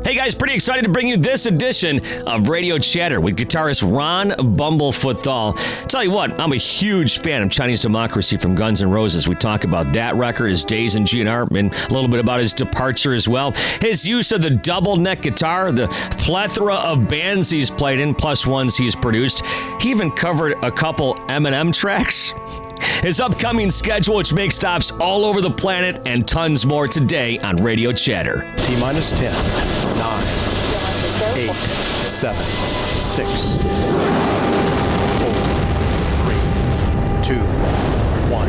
Hey guys, pretty excited to bring you this edition of Radio Chatter with guitarist Ron Bumblefoot Thal. Tell you what, I'm a huge fan of Chinese Democracy from Guns N' Roses. We talk about that record, his days in GNR, and a little bit about his departure as well. His use of the double neck guitar, the plethora of bands he's played in, plus ones he's produced. He even covered a couple Eminem tracks. His upcoming schedule, which makes stops all over the planet, and tons more today on Radio Chatter. T-minus 10, 9, 8, 7, 6, 4, 3, 2, 1,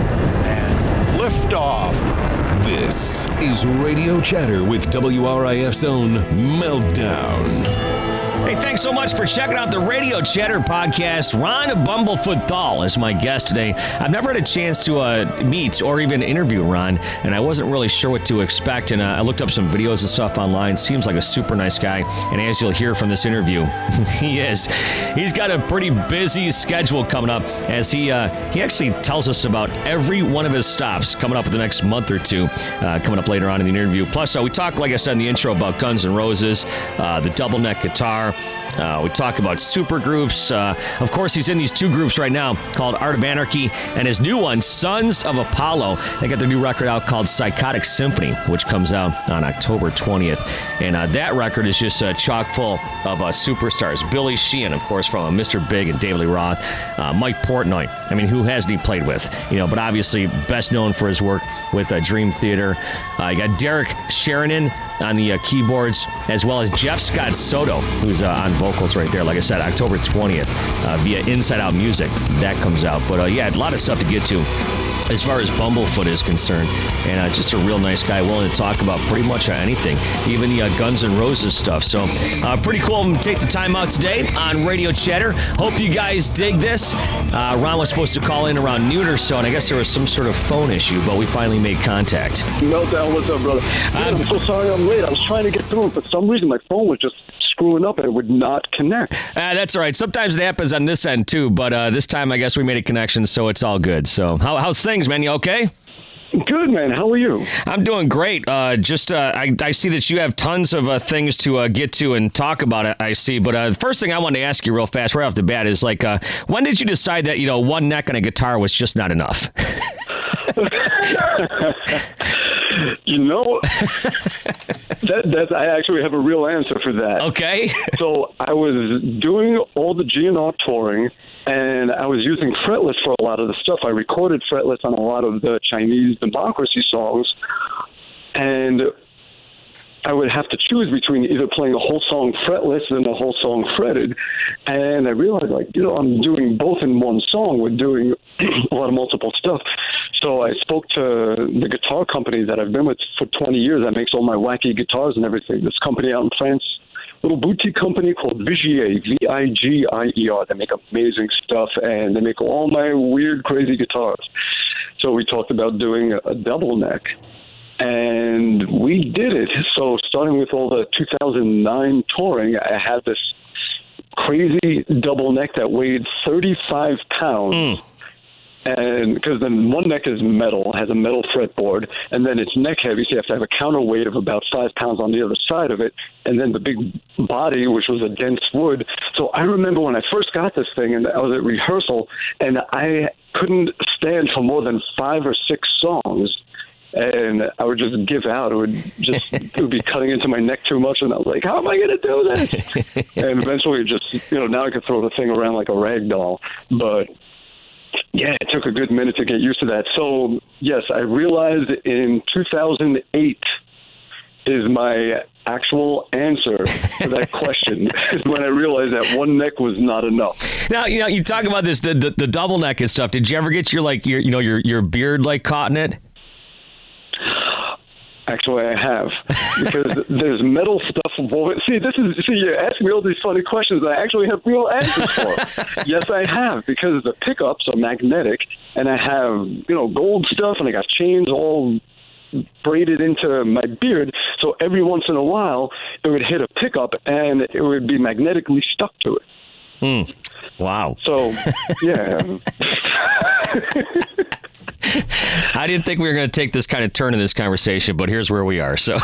and liftoff. This is Radio Chatter with WRIF's own Meltdown. Hey, thanks so much for checking out the Radio Chatter podcast. Ron Bumblefoot Thal is my guest today. I've never had a chance to meet or even interview Ron, and I wasn't really sure what to expect, and I looked up some videos and stuff online. Seems like a super nice guy, and as you'll hear from this interview, he is. He's got a pretty busy schedule coming up, as he actually tells us about every one of his stops coming up in the next month or two, coming up later on in the interview. Plus, we talk, like I said in the intro, about Guns N' Roses, the double neck guitar. We talk about super groups. Of course, he's in these two groups right now called Art of Anarchy and his new one, Sons of Apollo. They got their new record out called Psychotic Symphony, which comes out on October 20th. And that record is just chock full of superstars. Billy Sheehan, of course, from Mr. Big and David Lee Roth. Mike Portnoy. I mean, who hasn't he played with? But obviously best known for his work with Dream Theater. You got Derek Sheridan on the keyboards, as well as Jeff Scott Soto, who's on vocals right there. Like I said, October 20th via Inside Out Music. That comes out. But yeah, a lot of stuff to get to as far as Bumblefoot is concerned. And just a real nice guy, willing to talk about pretty much anything, even the Guns N' Roses stuff. So pretty cool to take the time out today on Radio Chatter. Hope you guys dig this. Ron was supposed to call in around noon or so, and I guess there was some sort of phone issue, but we finally made contact. Meltdown, what's up, brother? I'm so sorry I'm late. I was trying to get through, and for some reason my phone was just screwing up and it would not connect. That's all right. Sometimes it happens on this end too, but this time I guess we made a connection, so it's all good. So how's things, man? You okay? Good, man. How are you? I'm doing great. I see that you have tons of things to get to and talk about, I see. But the first thing I wanted to ask you real fast, right off the bat, is like, when did you decide that, one neck on a guitar was just not enough? I actually have a real answer for that. Okay. So I was doing all the GNR touring, and I was using fretless for a lot of the stuff. I recorded fretless on a lot of the Chinese Democracy songs, and I would have to choose between either playing a whole song fretless and a whole song fretted. And I realized, I'm doing both in one song. We're doing a lot of multiple stuff. So I spoke to the guitar company that I've been with for 20 years that makes all my wacky guitars and everything. This company out in France, little boutique company called Vigier, Vigier. They make amazing stuff, and they make all my weird, crazy guitars. So we talked about doing a double neck. And we did it. So starting with all the 2009 touring, I had this crazy double neck that weighed 35 pounds. And because then one neck is metal, has a metal fretboard, and then it's neck heavy, so you have to have a counterweight of about 5 pounds on the other side of it, and then the big body, which was a dense wood. So I remember when I first got this thing, and I was at rehearsal, and I couldn't stand for more than 5 or 6 songs. And I would just give out. It would be cutting into my neck too much. And I was like, how am I going to do this? And eventually now I could throw the thing around like a rag doll. But yeah, it took a good minute to get used to that. So yes, I realized in 2008 is my actual answer to that question is when I realized that one neck was not enough. Now, you talk about this, the double neck and stuff. Did you ever get your beard caught in it? Actually, I have, because there's metal stuff. See, you're asking me all these funny questions that I actually have real answers for. Yes, I have, because the pickups are magnetic, and I have, gold stuff, and I got chains all braided into my beard. So every once in a while, it would hit a pickup, and it would be magnetically stuck to it. Wow. So, yeah. I didn't think we were going to take this kind of turn in this conversation, but here's where we are. So,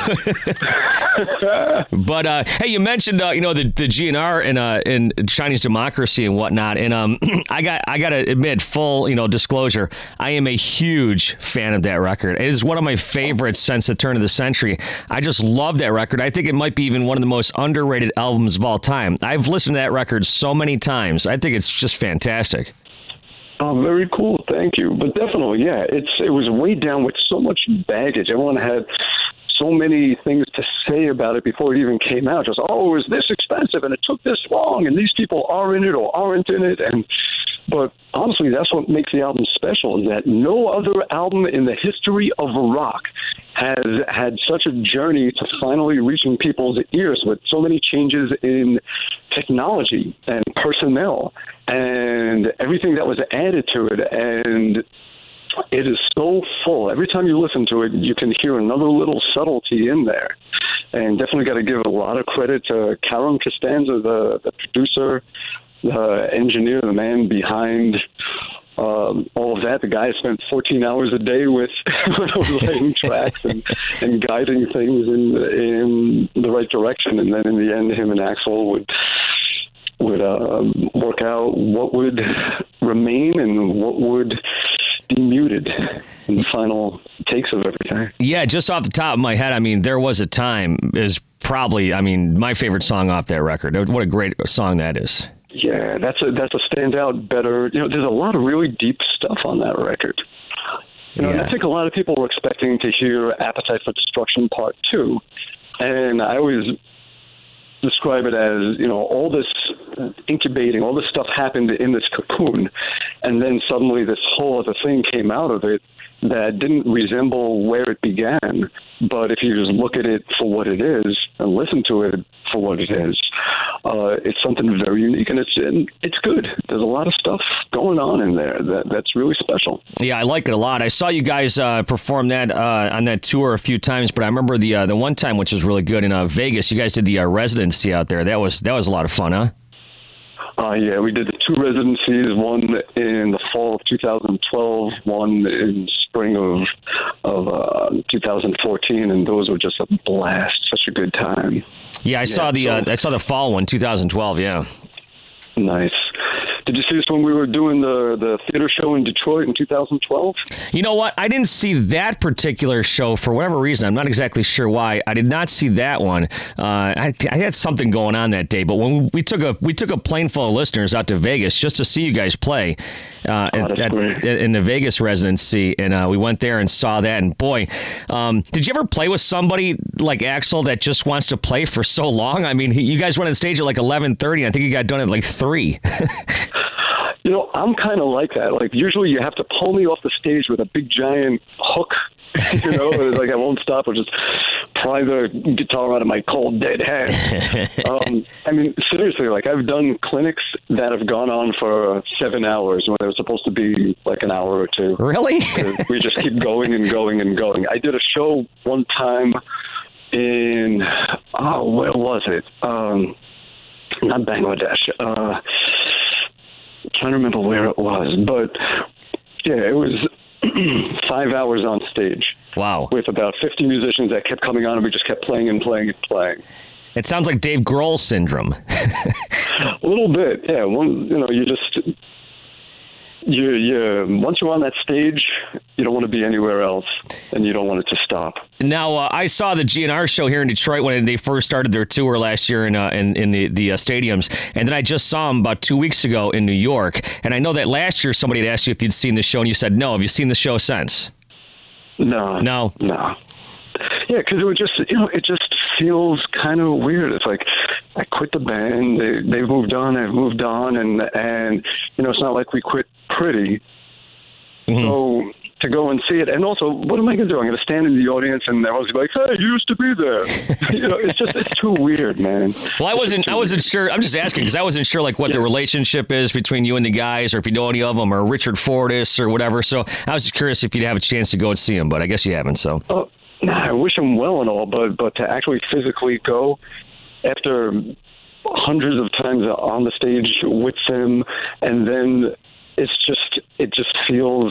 but hey, you mentioned the GNR and Chinese Democracy and whatnot, and I got to admit, full disclosure, I am a huge fan of that record. It is one of my favorites since the turn of the century. I just love that record. I think it might be even one of the most underrated albums of all time. I've listened to that record so many times. I think it's just fantastic. Oh, very cool. Thank you. But definitely, yeah, it was weighed down with so much baggage. Everyone had so many things to say about it before it even came out. Just, it was this expensive and it took this long and these people are in it or aren't in it. But honestly, that's what makes the album special, is that no other album in the history of rock has had such a journey to finally reaching people's ears with so many changes in technology and personnel and everything that was added to it. And it is so full. Every time you listen to it, you can hear another little subtlety in there. And definitely got to give a lot of credit to Karam Costanza, the producer, the engineer, the man behind all of that. The guy spent 14 hours a day with laying tracks and guiding things in the right direction. And then in the end, him and Axl would work out what would remain and what would be muted in the final takes of everything. Yeah, just off the top of my head, I mean, There Was a Time is probably, my favorite song off that record. What a great song that is. Yeah, that's a standout better. There's a lot of really deep stuff on that record. And I think a lot of people were expecting to hear Appetite for Destruction Part 2. And I always describe it as, all this incubating, all this stuff happened in this cocoon. And then suddenly this whole other thing came out of it that didn't resemble where it began. But if you just look at it for what it is and listen to it for what it is, it's something very unique, and it's good. There's a lot of stuff going on in there that's really special. Yeah, I like it a lot. I saw you guys perform that on that tour a few times, but I remember the one time, which was really good, in Vegas. You guys did the residency out there. That was a lot of fun, huh? Yeah, we did the 2 residencies, one in the fall of 2012, one in spring of 2014, and those were just a blast. Such a good time. Yeah, I saw the fall one, 2012. Yeah. Nice. Did you see this when we were doing the theater show in Detroit in 2012? You know what? I didn't see that particular show for whatever reason. I'm not exactly sure why. I did not see that one. I had something going on that day, but when we took a plane full of listeners out to Vegas just to see you guys play in the Vegas residency, and we went there and saw that. And boy, did you ever play with somebody like Axl that just wants to play for so long? I mean, you guys went on stage at like 11:30. I think you got done at like 3. I'm kind of like that. Like, usually you have to pull me off the stage with a big giant hook, like I won't stop. I'll just pry the guitar out of my cold, dead hand. Seriously, like, I've done clinics that have gone on for 7 hours when they were supposed to be like an hour or 2. Really? We just keep going and going and going. I did a show one time in, where was it? Not Bangladesh. Trying to remember where it was, but yeah, it was 5 hours on stage. Wow. With about 50 musicians that kept coming on, and we just kept playing and playing and playing. It sounds like Dave Grohl syndrome. A little bit, yeah. Once you're on that stage, you don't want to be anywhere else, and you don't want it to stop. Now, I saw the GNR show here in Detroit when they first started their tour last year in the stadiums, and then I just saw them about 2 weeks ago in New York. And I know that last year somebody had asked you if you'd seen the show, and you said no. Have you seen the show since? No. Yeah, because it just feels kind of weird. It's like I quit the band, they've moved on, I've moved on, and it's not like we quit pretty. Mm-hmm. So to go and see it, and also, what am I going to do? I'm going to stand in the audience, and everyone's going to be like, "Hey, you used to be there." It's too weird, man. Well, I wasn't sure. I'm just asking because I wasn't sure what the relationship is between you and the guys, or if you know any of them, or Richard Fortus or whatever. So I was just curious if you'd have a chance to go and see him, but I guess you haven't. So. I wish him well and all, but to actually physically go after hundreds of times on the stage with him, and then it just feels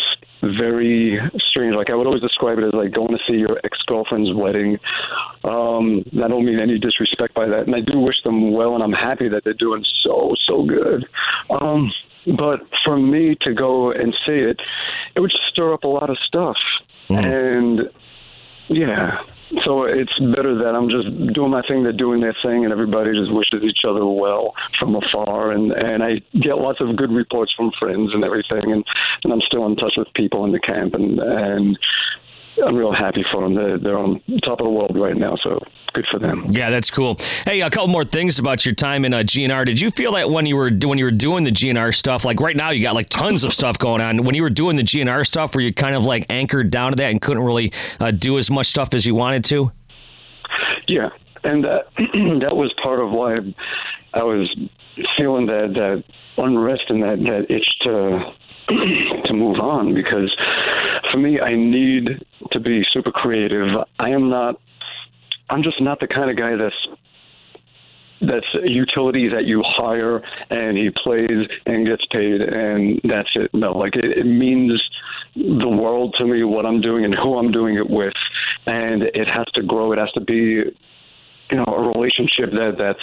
very strange. Like, I would always describe it as like going to see your ex-girlfriend's wedding. I don't mean any disrespect by that, and I do wish them well, and I'm happy that they're doing so good. But for me to go and see it, it would stir up a lot of stuff. And yeah, so it's better that I'm just doing my thing, they're doing their thing, and everybody just wishes each other well from afar. And I get lots of good reports from friends and everything, and I'm still in touch with people in the camp, and I'm real happy for them. They're on top of the world right now, so good for them. Yeah, that's cool. Hey, a couple more things about your time in GNR. Did you feel that when you were doing the GNR stuff, like right now you got like tons of stuff going on. When you were doing the GNR stuff, were you kind of like anchored down to that and couldn't really do as much stuff as you wanted to? Yeah, and that was part of why I was feeling that unrest and that itch to move on, because for me, I need to be super creative. I'm just not the kind of guy that's a utility that you hire and he plays and gets paid and that's it. No, like it means the world to me, what I'm doing and who I'm doing it with, and it has to grow. It has to be, a relationship that's.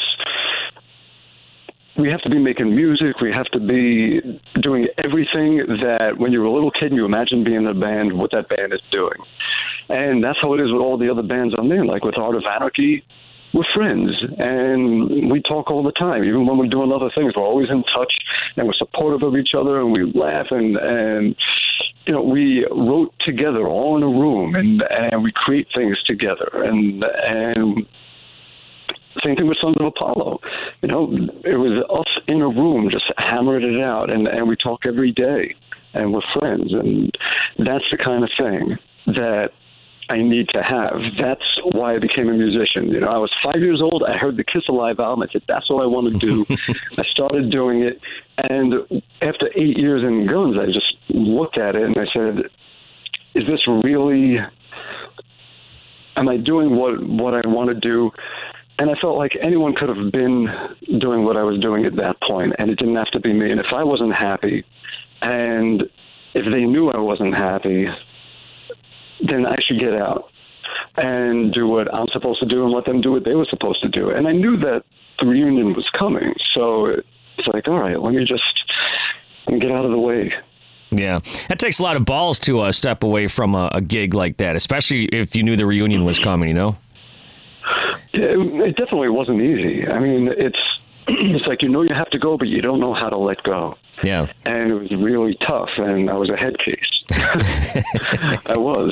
We have to be making music. We have to be doing everything that when you're a little kid and you imagine being in a band, what that band is doing. And that's how it is with all the other bands I'm in. Like with Art of Anarchy, we're friends and we talk all the time. Even when we're doing other things, we're always in touch and we're supportive of each other and we laugh and we wrote together all in a room and we create things together and same thing with Sons of Apollo. It was us in a room just hammering it out, and we talk every day, and we're friends, and that's the kind of thing that I need to have. That's why I became a musician. I was 5 years old. I heard the Kiss Alive album. I said, that's what I want to do. I started doing it, and after 8 years in Guns, I just looked at it, and I said, is this really... Am I doing what I want to do? And I felt like anyone could have been doing what I was doing at that point, and it didn't have to be me. And if I wasn't happy, and if they knew I wasn't happy, then I should get out and do what I'm supposed to do and let them do what they were supposed to do. And I knew that the reunion was coming, so it's like, all right, let me get out of the way. Yeah, that takes a lot of balls to step away from a gig like that, especially if you knew the reunion was coming, It definitely wasn't easy. I mean, it's like you have to go, but you don't know how to let go. Yeah. And it was really tough, and I was a head case. I was.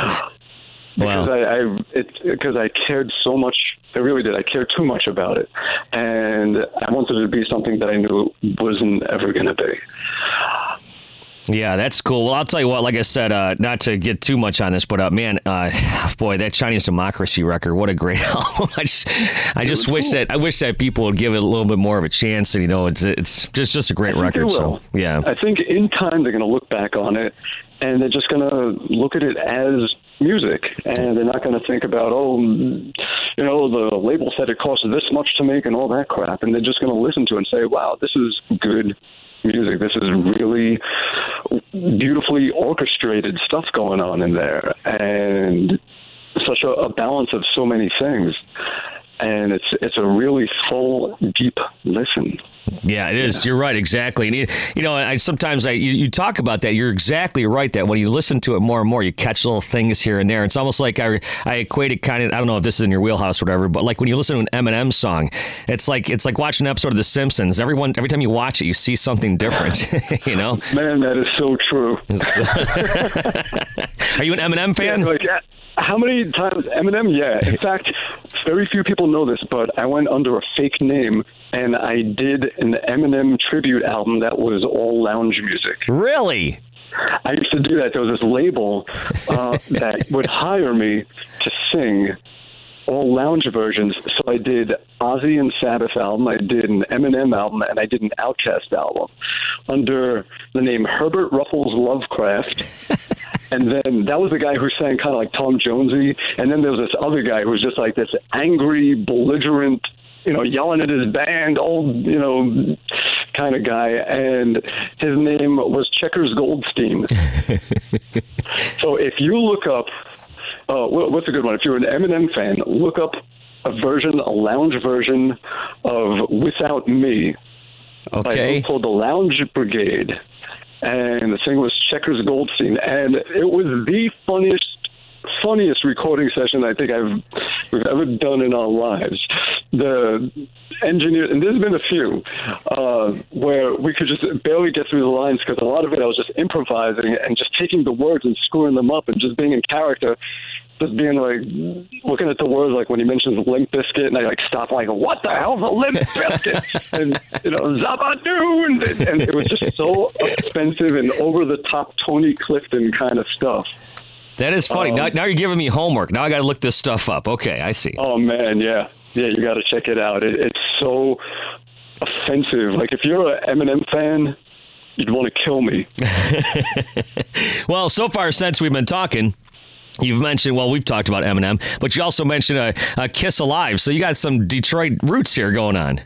Because I cared so much. I really did. I cared too much about it. And I wanted it to be something that I knew wasn't ever going to be. Yeah, that's cool. Well, I'll tell you what, like I said, not to get too much on this, but boy, that Chinese Democracy record, what a great album. I just wish that people would give it a little bit more of a chance, and it's just a great record. So yeah, I think in time they're going to look back on it and they're just going to look at it as music, and they're not going to think about, the label said it costs this much to make and all that crap, and they're just going to listen to it and say, wow, this is good music. This is really beautifully orchestrated stuff going on in there, and such a balance of so many things. And it's a really full, deep listen. Yeah, it is. Yeah. You're right, exactly. And sometimes you talk about that. You're exactly right that when you listen to it more and more, you catch little things here and there. It's almost like I equate it kind of. I don't know if this is in your wheelhouse or whatever, but like when you listen to an Eminem song, it's like watching an episode of The Simpsons. Every time you watch it, you see something different. Man, that is so true. Are you an Eminem fan? Yeah, how many times Eminem? Yeah. In fact, very few people know this, but I went under a fake name and I did an Eminem tribute album that was all lounge music. Really? I used to do that. There was this label that would hire me to sing all lounge versions. So I did Ozzy and Sabbath album, I did an Eminem album, and I did an Outkast album under the name Herbert Ruffles Lovecraft. And then that was the guy who sang kind of like Tom Jonesy. And then there was this other guy who was just like this angry, belligerent, yelling at his band, all, kind of guy, and his name was Checkers Goldstein. So if you look up, what's a good one? If you're an Eminem fan, look up a lounge version of Without Me. Okay. Called the Lounge Brigade, and the singer was Checkers Goldstein, and it was the funniest recording session I think we've ever done in our lives. The engineer, and there's been a few where we could just barely get through the lines because a lot of it I was just improvising and just taking the words and screwing them up and just being in character. Just being like, looking at the words, like when he mentions Limp Bizkit, and I like stop, like, what the hell's a Limp Bizkit? And, Zabadoo! And it was just so offensive and over the top Tony Clifton kind of stuff. That is funny. Now you're giving me homework. Now I got to look this stuff up. Okay, I see. Oh, man, yeah. Yeah, you got to check it out. It's so offensive. Like, if you're an Eminem fan, you'd want to kill me. Well, so far since we've been talking, you've mentioned, well, we've talked about Eminem, but you also mentioned a Kiss Alive. So you got some Detroit roots here going on.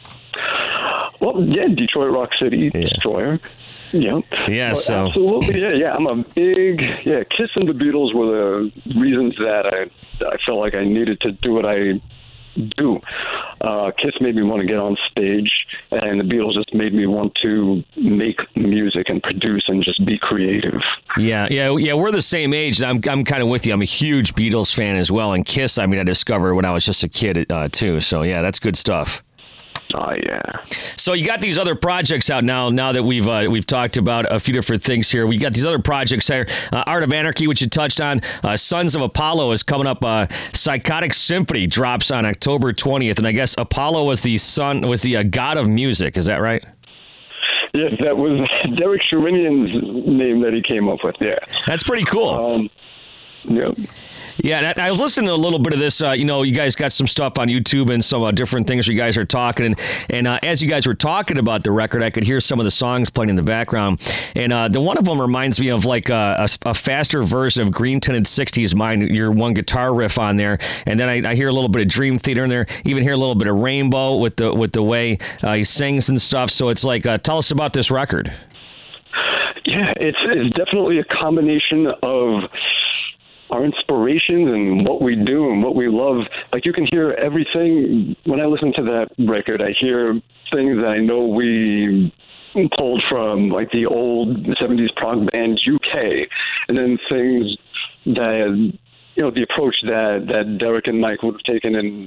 Well, yeah, Detroit Rock City Destroyer. Yeah. Yeah, so. Absolutely, yeah. I'm a big, Kiss and the Beatles were the reasons that I felt like I needed to do what I do. Kiss made me want to get on stage, and the Beatles just made me want to make music and produce and just be creative. Yeah. We're the same age. I'm kind of with you. I'm a huge Beatles fan as well, and Kiss, I discovered when I was just a kid too. So yeah, that's good stuff. Oh, yeah. So you got these other projects out now that we've talked about a few different things here. We got these other projects here. Art of Anarchy, which you touched on. Sons of Apollo is coming up. Psychotic Symphony drops on October 20th. And I guess Apollo was the god of music. Is that right? Yes, that was Derek Sherinian's name that he came up with, yeah. That's pretty cool. Yep. Yeah, I was listening to a little bit of this. You guys got some stuff on YouTube and some different things you guys are talking. And as you guys were talking about the record, I could hear some of the songs playing in the background. And the one of them reminds me of like a faster version of Green Tinted 60s Mind, your one guitar riff on there. And then I hear a little bit of Dream Theater in there, even hear a little bit of Rainbow with the way he sings and stuff. So it's like, tell us about this record. Yeah, it's definitely a combination of our inspirations and what we do and what we love. Like, you can hear everything. When I listen to that record, I hear things that I know we pulled from, like, the old 70s prog band UK, and then things that, the approach that Derek and Mike would have taken in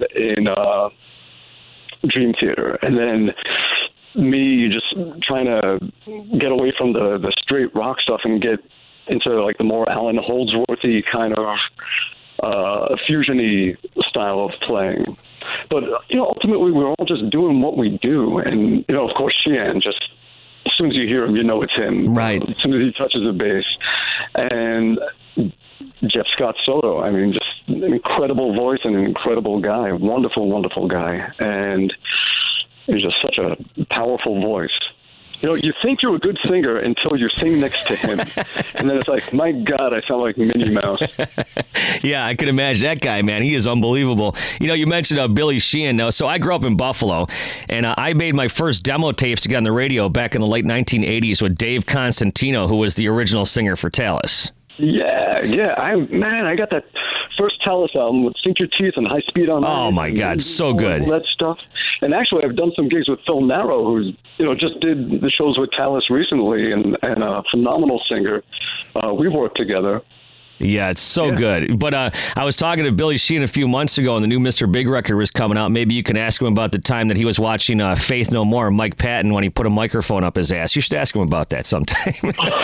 Dream Theater. And then me just trying to get away from the straight rock stuff and get into like the more Alan Holdsworthy kind of fusion-y style of playing. But, ultimately we're all just doing what we do. And, of course, Sheehan, just as soon as you hear him, you know it's him. Right. As soon as he touches the bass. And Jeff Scott solo, just an incredible voice and an incredible guy. Wonderful, wonderful guy. And he's just such a powerful voice. You think you're a good singer until you sing next to him. And then it's like, my God, I sound like Minnie Mouse. Yeah, I can imagine that guy, man. He is unbelievable. You mentioned Billy Sheehan. So I grew up in Buffalo, and I made my first demo tapes to get on the radio back in the late 1980s with Dave Constantino, who was the original singer for Talis. Yeah. I got that first Talis album with Sink Your Teeth and High Speed on. Oh, my God, so good. All that stuff. And actually, I've done some gigs with Phil Narrow, who's, just did the shows with Talis recently, and a phenomenal singer. We've worked together. Yeah, it's so good. But I was talking to Billy Sheehan a few months ago, and the new Mr. Big record was coming out. Maybe you can ask him about the time that he was watching Faith No More, Mike Patton, when he put a microphone up his ass. You should ask him about that sometime.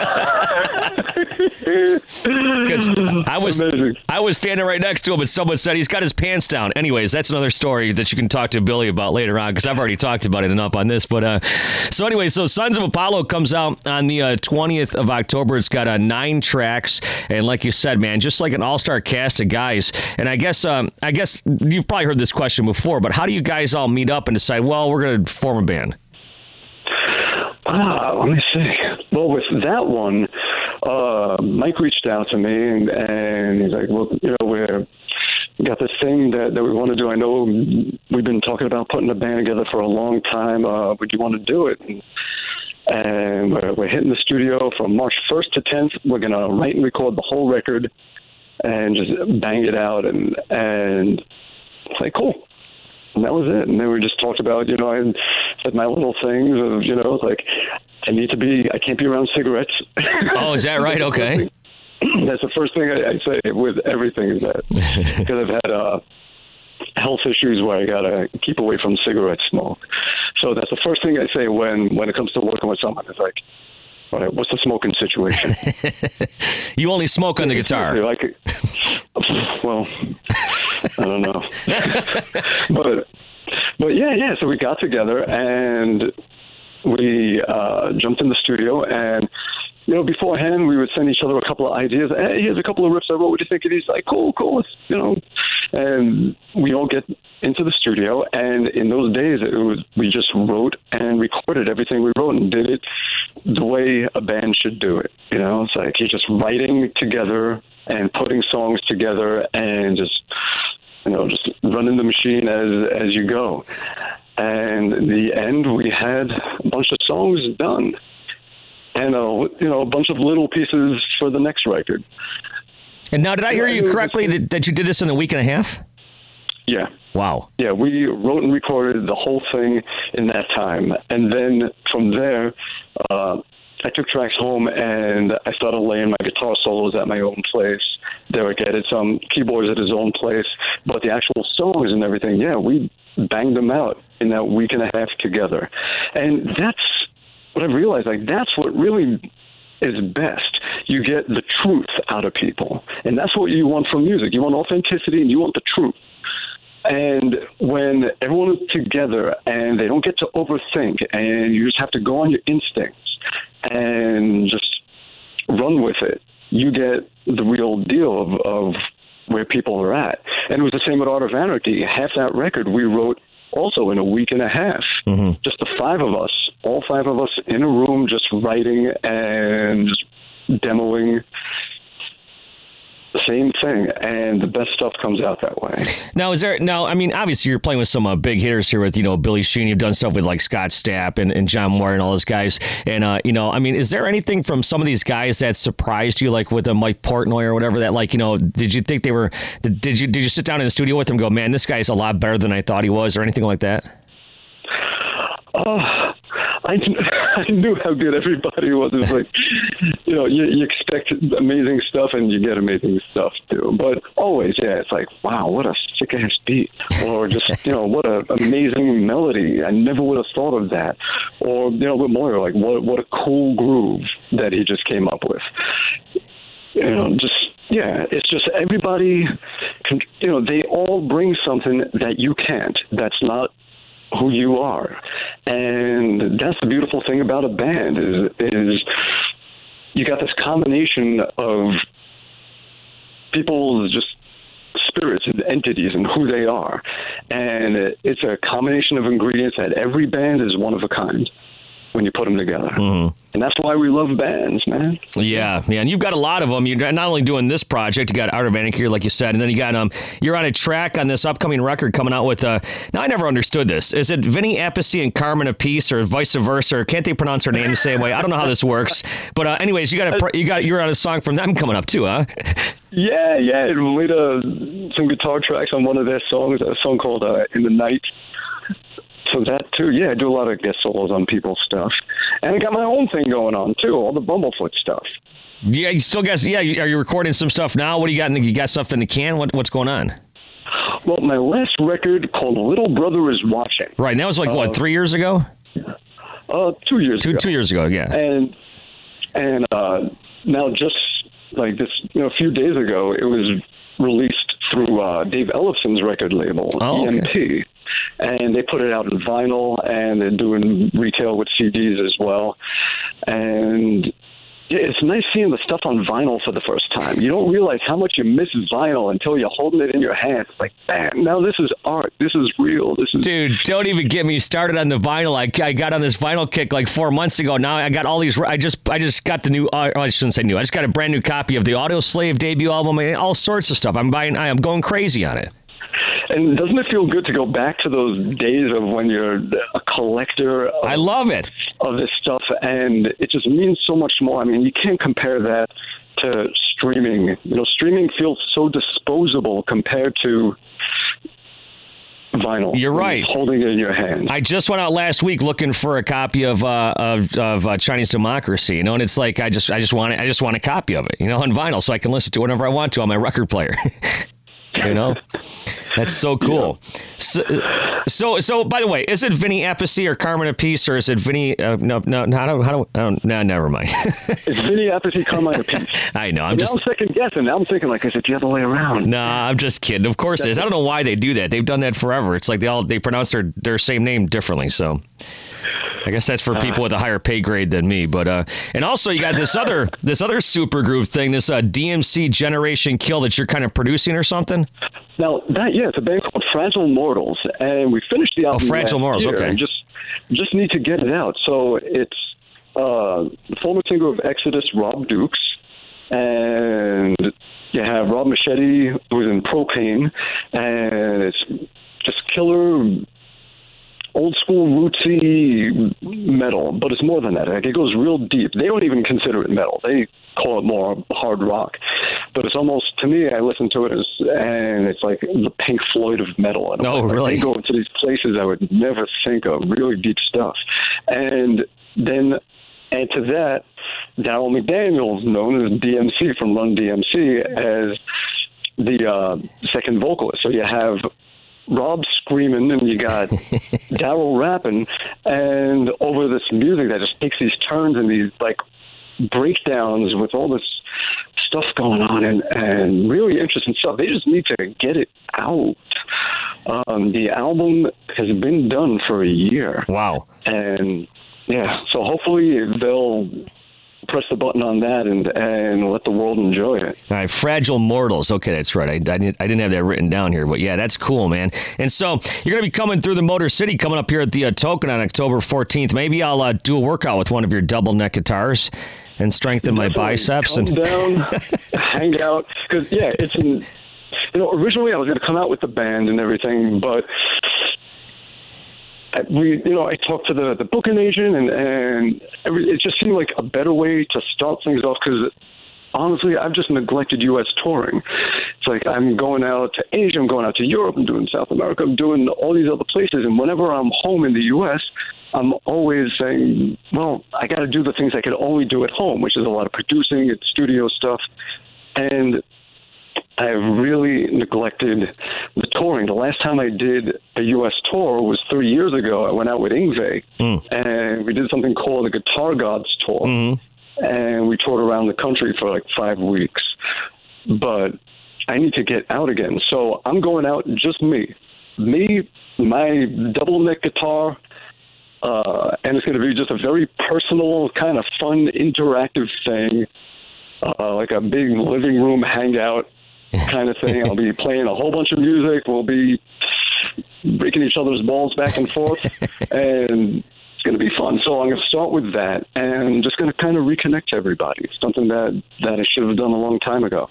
Because I was standing right next to him, and someone said he's got his pants down. Anyways, that's another story that you can talk to Billy about later on, because I've already talked about it enough on this. But so Sons of Apollo comes out on the 20th of October. It's got 9 tracks, and like you said, man, just like an all-star cast of guys. And I guess you've probably heard this question before, but how do you guys all meet up and decide, well, we're going to form a band? Let me see. Well, with that one, Mike reached out to me, and he's like, well, we're got this thing that we want to do. I know we've been talking about putting a band together for a long time. Would you want to do it? And we're hitting the studio from March 1st to 10th. We're going to write and record the whole record and just bang it out. And it's like, cool. And that was it. And then we just talked about, you know, I said my little things of, you know, like I can't be around cigarettes. Oh, is that right? Okay. That's the first thing I say with everything is that, because I've had health issues where I got to keep away from cigarette smoke. So that's the first thing I say when it comes to working with someone. It's like, all right, what's the smoking situation? You only smoke on the guitar. Well, I don't know. but yeah. So we got together and we jumped in the studio, and you know, beforehand we would send each other a couple of ideas. Hey, here's a couple of riffs I wrote. What do you think of these? Like, cool. You know, and we all get into the studio, and in those days we just wrote and recorded everything we wrote and did it the way a band should do it. You know, it's like you're just writing together and putting songs together and just, you know, just running the machine as you go. And in the end, we had a bunch of songs done, and a bunch of little pieces for the next record. And now, did I hear you correctly that you did this in a week and a half? Yeah. Wow. Yeah, we wrote and recorded the whole thing in that time, and then from there, I took tracks home and I started laying my guitar solos at my own place. Derek added some keyboards at his own place, but the actual songs and everything, yeah, we banged them out in that week and a half together. And that's what I've realized, like, that's what really is best. You get the truth out of people, and that's what you want from music. You want authenticity and you want the truth. And when everyone is together and they don't get to overthink, and you just have to go on your instincts and just run with it, you get the real deal of where people are at. And it was the same with Art of Anarchy. Half that record we wrote also in a week and a half. Mm-hmm. Just the five of us, all five of us in a room, just writing and just demoing the same thing, and the best stuff comes out that way. Now, I mean, obviously you're playing with some big hitters here with, you know, Billy Sheehan. You've done stuff with like Scott Stapp and John Moore and all those guys. And, you know, I mean, is there anything from some of these guys that surprised you, like with a Mike Portnoy or whatever, that, like, you know, did you think did you sit down in the studio with them and go, man, this guy's a lot better than I thought he was, or anything like that? I knew how good everybody was. It was like, you know, you expect amazing stuff and you get amazing stuff too. But always, yeah, it's like, wow, what a sick-ass beat. Or just, you know, what an amazing melody. I never would have thought of that. Or, you know, with Moyer, like, what a cool groove that he just came up with. You know, just, yeah, it's just everybody, you know, they all bring something that you can't. That's not who you are. And that's the beautiful thing about a band is you got this combination of people's just spirits and entities and who they are. And it's a combination of ingredients that every band is one of a kind when you put them together. Mm-hmm. And that's why we love bands, man. Yeah. And you've got a lot of them. You're not only doing this project, you got Art of Anarchy, like you said, and then you got you're on a track on this upcoming record coming out with now I never understood this. Is it Vinny Appice and Carmen Appice, or vice versa? Or can't they pronounce her name the same way? I don't know how this works. But anyways, you're on a song from them coming up too, huh? Yeah. We made some guitar tracks on one of their songs, a song called In the Night. So that too, yeah, I do a lot of guest solos on people's stuff. And I got my own thing going on too, all the Bumblefoot stuff. Yeah, you still got, are you recording some stuff now? What do you got? You got stuff in the can? What's going on? Well, my last record called Little Brother Is Watching. Right, and that was like, 3 years ago? 2 years ago. 2 years ago, yeah. And now just like this, you know, a few days ago, it was released through Dave Ellefson's record label, EMP. Okay. And they put it out in vinyl, and they're doing retail with CDs as well. And It's nice seeing the stuff on vinyl for the first time. You don't realize how much you miss vinyl until you're holding it in your hands. It's like, man, now this is art. This is real. This is. Dude, don't even get me started on the vinyl. I got on this vinyl kick like 4 months ago. Now I got all these. I just got the new. I shouldn't say new. I just got a brand new copy of the Audioslave debut album and all sorts of stuff. I am going crazy on it. And doesn't it feel good to go back to those days of when you're a collector? I love it. Of this stuff, and it just means so much more. I mean, you can't compare that to streaming. You know, streaming feels so disposable compared to vinyl. You're right. Holding it in your hand. I just went out last week looking for a copy of Chinese Democracy. You know, and it's like I just want a copy of it. You know, on vinyl, so I can listen to it whenever I want to on my record player. You know, that's so cool. Yeah. So. By the way, is it Vinny Appice or Carmine Appice, or is it Vinny? No. Never mind. It's Vinny Appice, Carmine Appice. I know. I'm second guessing. Now I'm thinking like, is it the other way around? Nah, I'm just kidding. Of course it is. I don't know why they do that. They've done that forever. It's like they pronounce their same name differently. So. I guess that's for people with a higher pay grade than me, but and also you got this other super groove thing, this DMC Generation Kill that you're kind of producing or something. Now it's a band called Fragile Mortals, and we finished the album. Fragile Mortals, okay. And just need to get it out. So it's the former singer of Exodus, Rob Dukes, and you have Rob Machete, who's in Propane, and it's just killer. Old school rootsy metal, but it's more than that. Like, it goes real deep. They don't even consider it metal. They call it more hard rock. But it's almost, to me, I listen to it and it's like the Pink Floyd of metal. And really? They go into these places I would never think of, really deep stuff. And then add to that, Darryl McDaniels, known as DMC from Run DMC, as the second vocalist. So you have Rob screaming, and you got Darryl rapping, and over this music that just takes these turns and these like breakdowns with all this stuff going on and really interesting stuff. They just need to get it out. The album has been done for a year. Wow. And yeah, so hopefully they'll press the button on that and let the world enjoy it. All right, Fragile Mortals. Okay, that's right. I didn't have that written down here, but yeah, that's cool, man. And so you're going to be coming through the Motor City, coming up here at the Token on October 14th. Maybe I'll do a workout with one of your double neck guitars and strengthen my biceps. Come down, hang out. Because, it's originally I was going to come out with the band and everything, but I talked to the booking agent, and it just seemed like a better way to start things off, because honestly, I've just neglected U.S. touring. It's like I'm going out to Asia, I'm going out to Europe, I'm doing South America, I'm doing all these other places, and whenever I'm home in the U.S., I'm always saying, well, I got to do the things I could only do at home, which is a lot of producing and studio stuff, and I've really neglected the touring. The last time I did a U.S. tour was 3 years ago. I went out with Yngwie, and we did something called the Guitar Gods Tour, and we toured around the country for like 5 weeks. But I need to get out again. So I'm going out, just me, my double neck guitar, and it's going to be just a very personal, kind of fun, interactive thing, like a big living room hangout kind of thing. I'll be playing a whole bunch of music. We'll be breaking each other's balls back and forth, and it's going to be fun. So I'm going to start with that, and I'm just going to kind of reconnect everybody. It's something that I should have done a long time ago.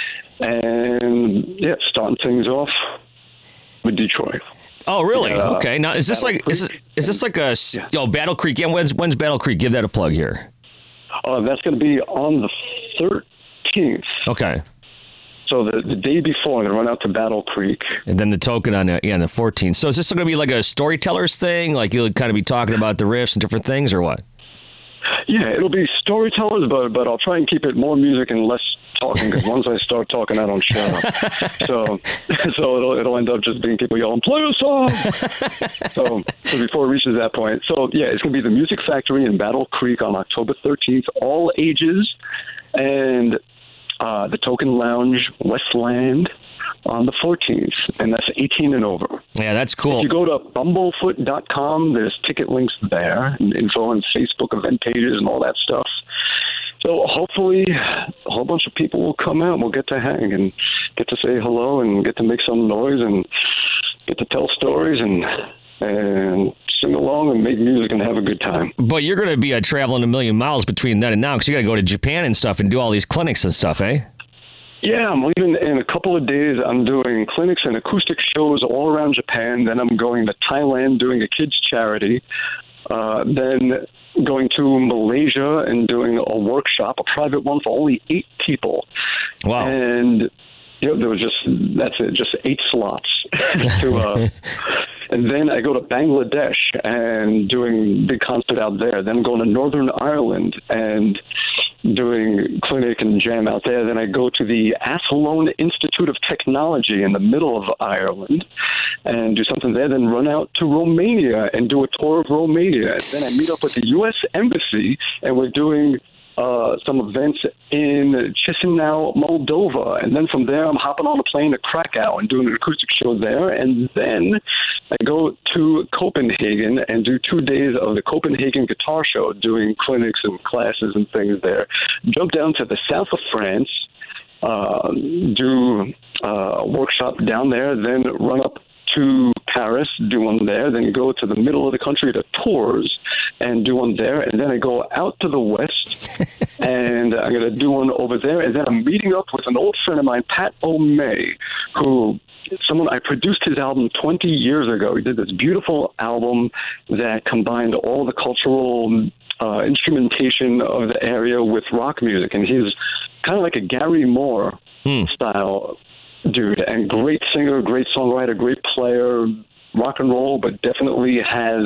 And starting things off with Detroit. Oh, really? Okay. Now, is this like a Battle Creek? Yeah, when's Battle Creek? Give that a plug here. That's going to be on the 13th. Okay. So the day before, they run out to Battle Creek. And then the Token on the 14th. So is this going to be like a storyteller's thing? Like you'll kind of be talking about the riffs and different things, or what? Yeah, it'll be storytellers, but I'll try and keep it more music and less talking, because once I start talking, I don't shut up. So it'll end up just being people yelling, "Play a song!" so before it reaches that point. So yeah, it's going to be the Music Factory in Battle Creek on October 13th, all ages, and the Token Lounge Westland on the 14th, and that's 18 and over. Yeah, that's cool. If you go to bumblefoot.com, there's ticket links there, and info on Facebook event pages and all that stuff. So hopefully a whole bunch of people will come out and we'll get to hang and get to say hello and get to make some noise and get to tell stories and sing along and make music and have a good time. But you're going to be traveling a million miles between then and now because you got to go to Japan and stuff and do all these clinics and stuff, eh? Yeah, I'm leaving in a couple of days. I'm doing clinics and acoustic shows all around Japan. Then I'm going to Thailand doing a kids' charity. Then going to Malaysia and doing a workshop, a private one for only 8 people. Wow. And there was just 8 slots. And then I go to Bangladesh and doing big concert out there. Then I'm going to Northern Ireland and doing clinic and jam out there. Then I go to the Athlone Institute of Technology in the middle of Ireland and do something there. Then run out to Romania and do a tour of Romania. And then I meet up with the U.S. Embassy and we're doing some events in Chisinau, Moldova. And then from there, I'm hopping on a plane to Krakow and doing an acoustic show there. And then I go to Copenhagen and do 2 days of the Copenhagen Guitar Show, doing clinics and classes and things there. Jump down to the south of France, do a workshop down there, then run up to Paris, do one there, then go to the middle of the country to Tours and do one there, and then I go out to the west and I'm going to do one over there, and then I'm meeting up with an old friend of mine, Pat O'May, I produced his album 20 years ago. He did this beautiful album that combined all the cultural instrumentation of the area with rock music, and he's kind of like a Gary Moore style dude, and great singer, great songwriter, great player, rock and roll, but definitely has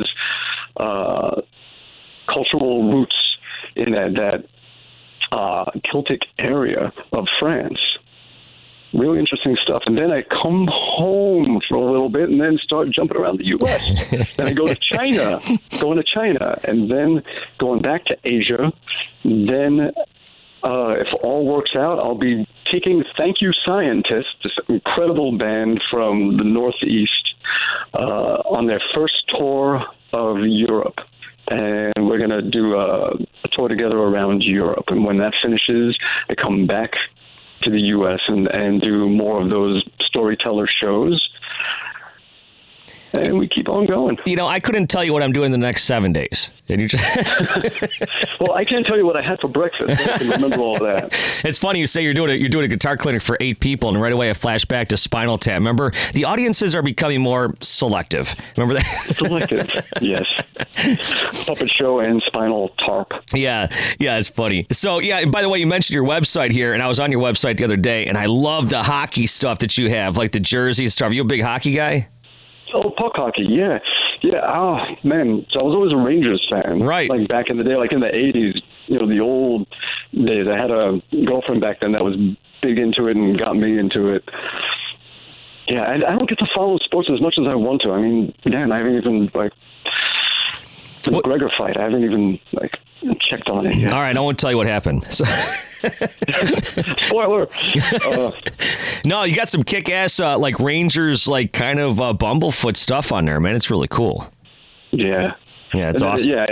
cultural roots in that Celtic area of France. Really interesting stuff. And then I come home for a little bit and then start jumping around the U.S. Then I go to China, and then going back to Asia. Then if all works out, I'll be taking Thank You Scientists, this incredible band from the Northeast, on their first tour of Europe. And we're going to do a tour together around Europe. And when that finishes, I come back to the U.S. and do more of those storyteller shows. And we keep on going. I couldn't tell you what I'm doing the next 7 days. And you just Well, I can't tell you what I had for breakfast. I can remember all that. It's funny you say you're doing a guitar clinic for 8 people, and right away I flash back to Spinal Tap. Remember, the audiences are becoming more selective. Remember that? Selective, yes. Puppet show and Spinal Tarp. Yeah, it's funny. So, yeah, by the way, you mentioned your website here, and I was on your website the other day, and I love the hockey stuff that you have, like the jerseys stuff. Are you a big hockey guy? Oh, puck hockey, yeah. Oh, man. So I was always a Rangers fan. Right. Like back in the day, like in the 80s, the old days. I had a girlfriend back then that was big into it and got me into it. Yeah, I don't get to follow sports as much as I want to. I mean, damn, I haven't even, the McGregor fight, I haven't even, checked on it yet. All right, I won't tell you what happened. So. Spoiler. No, you got some kick-ass, Rangers, kind of Bumblefoot stuff on there, man. It's really cool. Yeah. Yeah, it's awesome. Yeah,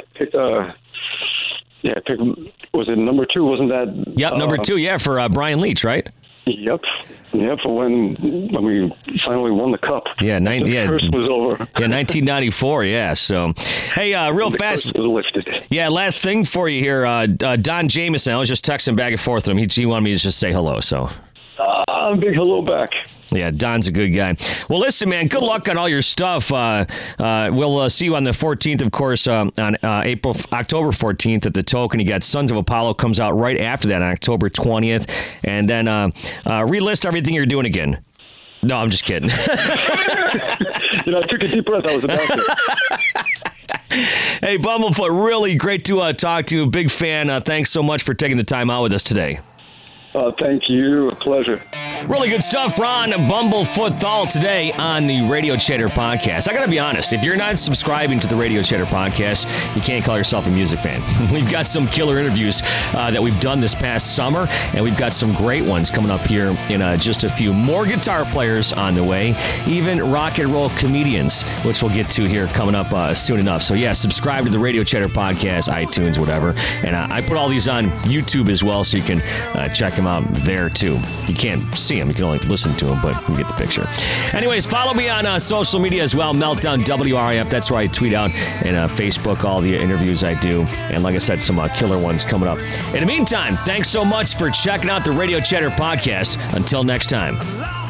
I picked, was it number 2? Wasn't that? Yep, number 2, yeah, for Brian Leach, right? Yep, for when we finally won the cup. Yeah, the curse was over. Yeah, 1994, yeah. So, hey, real fast. Curse was lifted. Yeah, last thing for you here. Don Jameson, I was just texting back and forth with him. He wanted me to just say hello, so. Big hello back. Yeah, Don's a good guy. Well, listen, man, good luck on all your stuff. We'll see you on the 14th, of course, on October 14th at the Token. You got Sons of Apollo comes out right after that on October 20th. And then relist everything you're doing again. No, I'm just kidding. I took a deep breath. I was about to. Hey, Bumblefoot, really great to talk to you. Big fan. Thanks so much for taking the time out with us today. Thank you. A pleasure. Really good stuff, Ron Bumblefoot Thal, today on the Radio Chatter Podcast. I got to be honest, if you're not subscribing to the Radio Chatter Podcast, you can't call yourself a music fan. We've got some killer interviews that we've done this past summer, and we've got some great ones coming up here in just a few. More guitar players on the way, even rock and roll comedians, which we'll get to here coming up soon enough. So yeah, subscribe to the Radio Chatter Podcast, iTunes, whatever. And I put all these on YouTube as well, so you can check them out there too. You can't see them, you can only listen to them, but you get the picture. Anyways, follow me on social media as well, Meltdown WRIF. That's where I tweet out, and Facebook, all the interviews I do. And like I said, some killer ones coming up. In the meantime, thanks so much for checking out the Radio Chatter Podcast. Until next time.